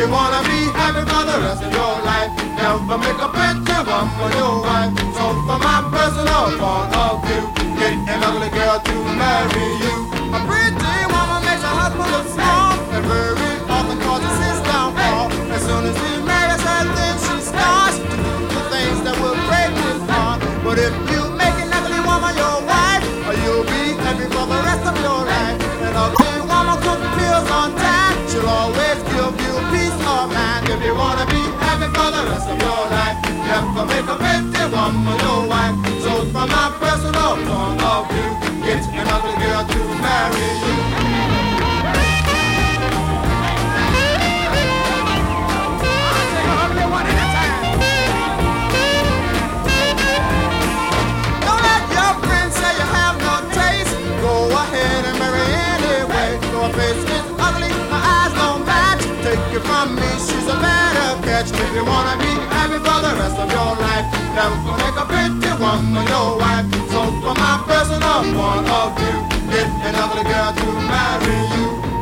wanna be happy for the rest of your life, never make a pretty one for your wife. So from my personal point of view, get an ugly girl to marry you. A pretty woman makes her husband look small, and very often causes his downfall. As soon as he marries her, then she starts to do the things that will break his heart. But if you make an ugly woman your wife, you'll be happy for the rest of your life. An ugly woman cook pills on time, she'll always give you peace of mind. If you wanna be happy for the rest of your life, never make a pretty woman your wife. So from my personal point of view, get an ugly girl to marry you. Don't let your friends say you have no taste. Go ahead and marry anyway. Your face is ugly, her eyes don't match. Take it from me, she's a better catch. If you wanna be happy for the rest of your life, never make a pretty woman your wife. So from my personal point of view, get an ugly girl to marry you.